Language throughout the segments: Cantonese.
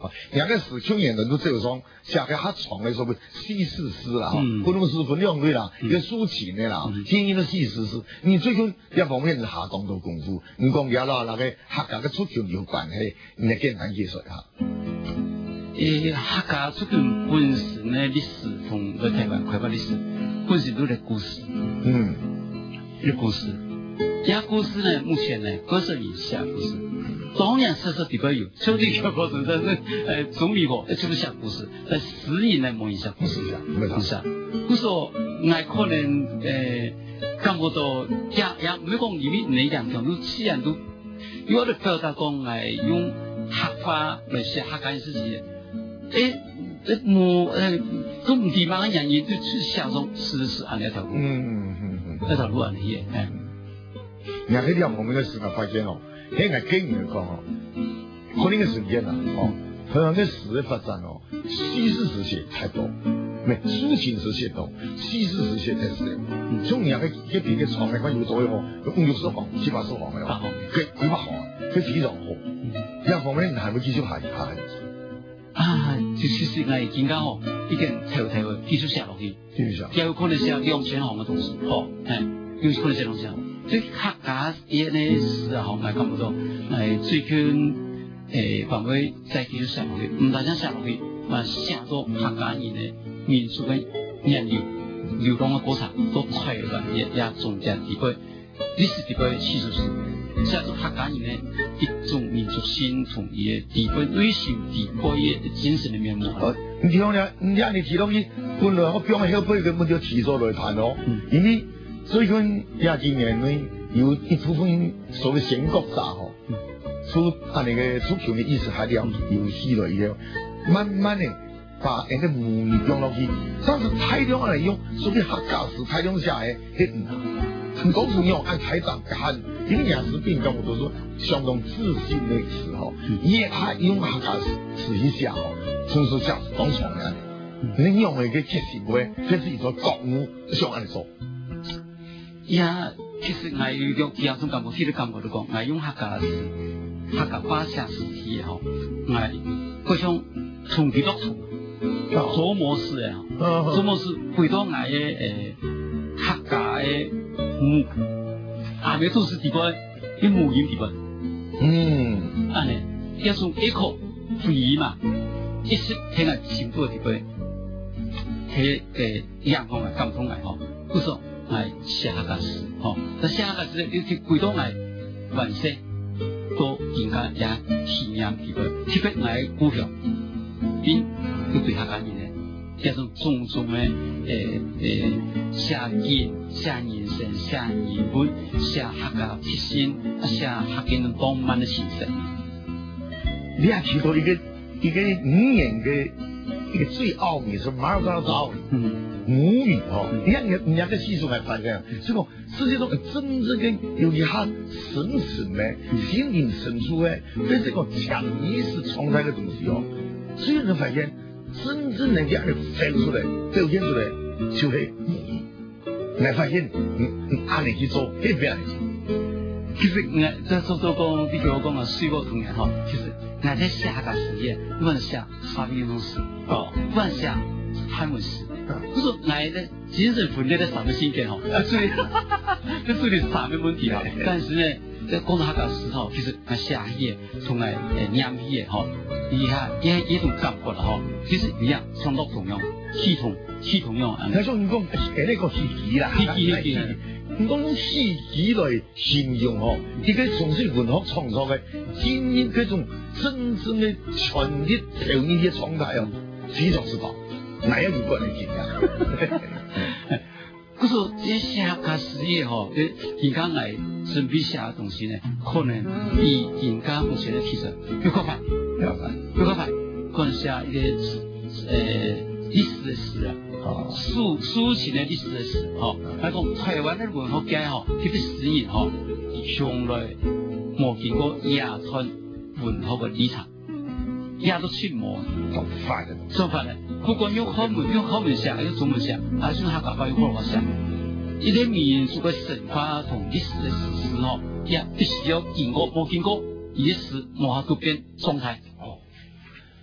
哦，两个史秋演人都这种下个他闯的时候西式诗啦，不能是分两类啦，一个抒情的啦，天然的西式诗，你最终一方面是下当到功夫，你讲了那个客家嘅出橋有關係，你簡單介紹一下。 客家出橋本身呢歷史同在台灣開發歷史本身都係故事，一故事，這故事呢目前呢各色以下故事。當年實實地方有，就這個過程，但是總理個就是下故事，在實驗呢模擬下故事上，故事，故事我可能感覺到也唔係講裡面哪樣講，都自然都有的表達講用客話來寫客家事情，都唔地方嘅人也就去寫中是按那條路，那條路按嚟嘅， 你睇啲我們嘅時候發現哦。喺我經驗嚟講哦，可能嘅時間啊，台灣嘅史嘅發展哦，西式史寫太多，唔係抒情史寫多，西式史寫太少。從人嘅一邊嘅創嘅話有咗哦，佢50行、7、80行嘅話，佢幾百行啊，佢非常好。一方面係會繼續下就其實我見到哦，已經睇會繼續寫落去，有可能寫2000行嘅東西，有可能寫2000行。所以客家嘢呢是啊，我感覺到最近範圍再繼續寫落去，唔單止寫落去，寫咗客家人嘅民族嘅人流動嘅過程，都台灣也總結地位，歷史地位其實是寫咗客家人嘅一種民族性同伊嘅地位、內心地位嘅精神嘅面目。 你聽咧，你提到伊，本來我表面曉背根本就提出來談哦，因為。所以講廿幾年呢，有一部分所謂先國家吼，出那個出橋嘅意思係了有起來嘅，慢慢的把人嘅母語講落去，但是大量嚟用，所謂客家史大量下來係唔難，唔講是用按台長講，因為廿時變講我都說相當自信嘅時候，也係用客家史去寫吼，從事寫當場嘅，你用嘅其實唔會，這是一種覺悟上按做。 其實我有兩種感覺，啲感覺都講，我用客家話寫史體吼，我嗰種從幾多圖琢磨式嘅，琢磨式回到我嘅客家嘅母，咪都是地方啲母語地方，一種一個回憶嘛，一時聽我情緒地方，係陽光嘅感動嘅吼，不說。寫客家史，但寫客家史尤其幾多原色都應該也體驗幾個，特別故鄉，因要對客家人咧，這種種種嘅寫人生、寫人文、寫客家特性、寫客家人浪漫嘅精神。 你也提到一個語言嘅一個最奧秘是馬爾代奧秘。母語人家嘅技術係發現，所以講世界上真正嘅有一下深層嘅心靈深處嘅，對這個潛意識狀態嘅東西哦，所以你發現真正能夠表現出來就係母語。你發現按你去做，係邊樣？ 其實我在做講，比如我講水果童年其實我在寫客家史嘅，不管寫沙比農史，不管寫漢文史。就是我的精神分裂在三個性格所以這是你三個問題但是呢，在講到客家史其實我寫嘢從來念嘢以下也一種感覺啦其實一樣相當同樣系統用睇咗唔講呢個戲劇啦，唔講用戲劇來形容一個從事文學創作嘅經驗嗰種真正嘅全力表現嘅狀態非常之棒。哪有如果嚟見㗎？ 可是這寫客家史嘅人家嚟準備寫嘅東西呢，可能比人家目前嘅提升要快，可能寫一個歷史嘅史抒情嘅歷史嘅史那講台灣嘅文學界特別詩人從來冇見過亞川文學嘅立場。也都出門，做法咧，不管用口文寫，用中文寫，還是用客家話用普通話寫，一啲民族嘅神話同歷史嘅事實也必須要經過，冇經過，歷史冇法度變狀態。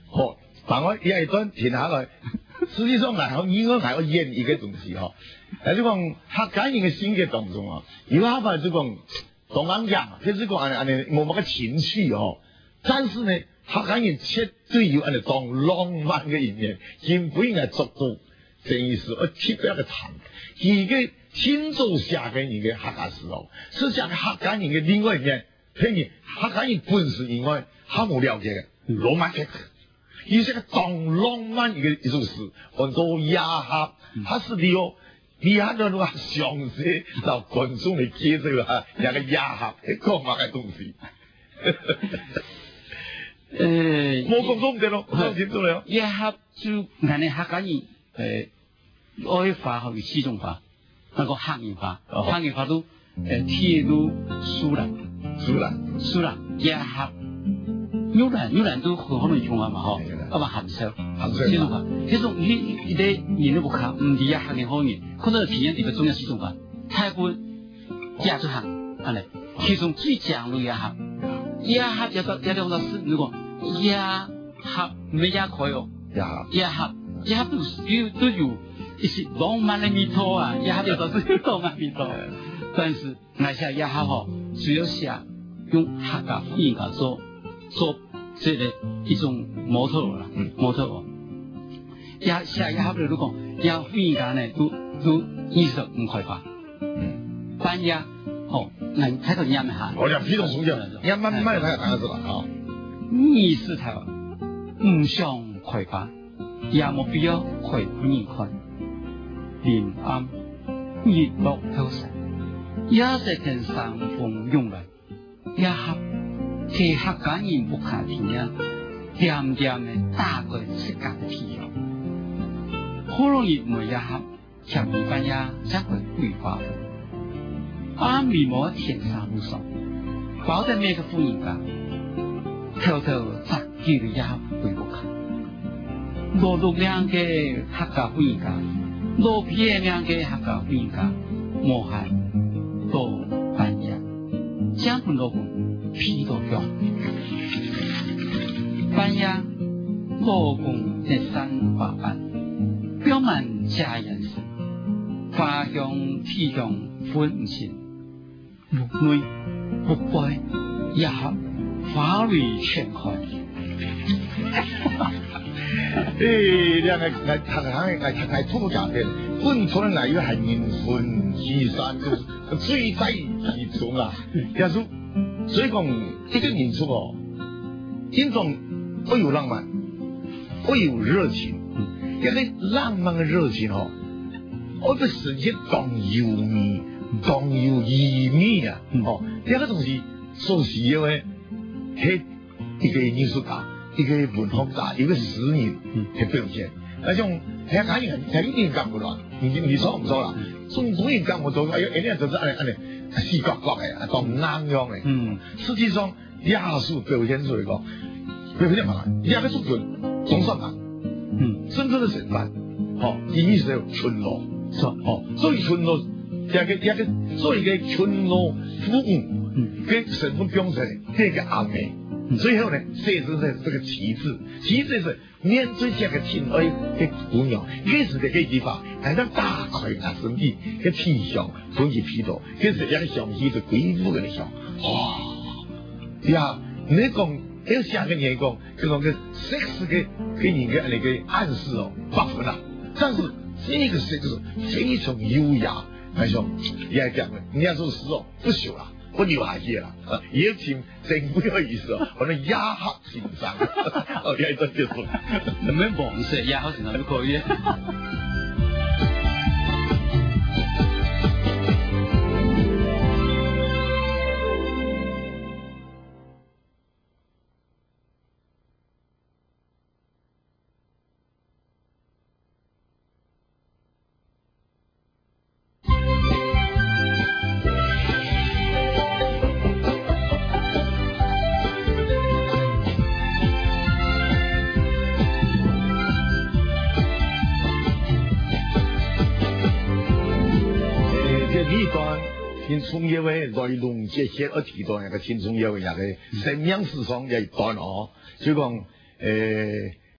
好，但我也一段停下来，实际上还好，应该还要演一个东西哈。就讲客家人嘅性格當中啊，有下把就講同人講，就是講安尼冇乜嘅情緒哦。但是呢，客家人絕對有安尼當浪漫嘅一面，根本係足夠。這意思，我貼咗一個談，而嘅天造下嘅人嘅客家時候，是講客家人嘅另外一面，譬如客家人本身以外，他冇了解嘅浪漫嘅。而且個當浪漫一首詩，很多雅客，他是利用下的那個詳細到觀眾嚟接這個兩個雅客講乜嘅東西。冇講錯唔得咯，講清楚了。 雅客就咱哋客家人愛化和四種化，那個客人化，客人化都鐵路蘇蘭雅客。牛腩都很可能用啊嘛嗬，啊嘛鹹燒，四種化，這種你哋人都不卡，唔係呀客人好人，可能體驗呢個中央四種化，泰國亞洲行，安尼，其中最強嘅呀客有個是那個呀客沒呀可哦，呀客都有一些浪漫的味道啊，呀客有時浪漫味道，但是那些呀客嗬，只有寫用客家方言嚟做這個一種模特啦，模特哦，也下也不如講，也方言家呢都25塊八，半夜哦，嗱睇到音下， 我講批動重講，你慢慢睇下睇下啦啊 ，20台5上塊八，也冇必要回2塊，臨暗日落透曬，也是跟山風湧來，也合。其客家人不看天呀，點點的打過世界的天呀，好容易沒呀合，像一般呀才會規劃。阿米摩天山路上，保證每個富人家，偷偷雜記的呀會不看。落六兩個客家富人家，落片兩個客家富人家，莫係到半夜，將本落個。批到腳，半夜老公在山花班，表滿家人事，花香體香分錢，木內木背也花蕊全開。 兩個係土家嘅，本村嚟嘅係人分岐山，就是最在其中啊，也是。所以講一個民族哦，應當會有浪漫，會有熱情。一個浪漫嘅熱情哦，我不是一當有味，當有意味啊！哦，一個東西所需要嘅係一個藝術家，一個文學家，一個詩人嘅表現。那種客家人係一定講不落，你說唔錯啦？中國人講我做，哎呀，一定就是安尼。四角角嘅，當啱樣嘅。實際上藝術表現出嚟講，表現乜？一個作品總算啊，真正的成分，第一是村落，所以村落所以嘅村落服務，嘅成分標準係個啱嘅。最後呢，寫成係這個旗幟，旗幟是面對這個天愛嘅姑娘，這是個地方，係讓打開他身體嘅體香，從而批到，這是一個香氣是貴婦嘅香。哇！呀，你講要寫嘅嘢講，這種嘅 sex 嘅給你嘅那個暗示哦，不分啦。但是這個 sex 非常優雅，那種也係講嘅，你要說實哦，不朽啦。我留下去啦，也挺真不有意思哦，我哋雅客欣賞，我哋真結束。 你們黃色雅客欣賞都可以。 青春夜嘅來龍這些我提到一個青春夜嘅一個生命史上嘅一段哦，所以講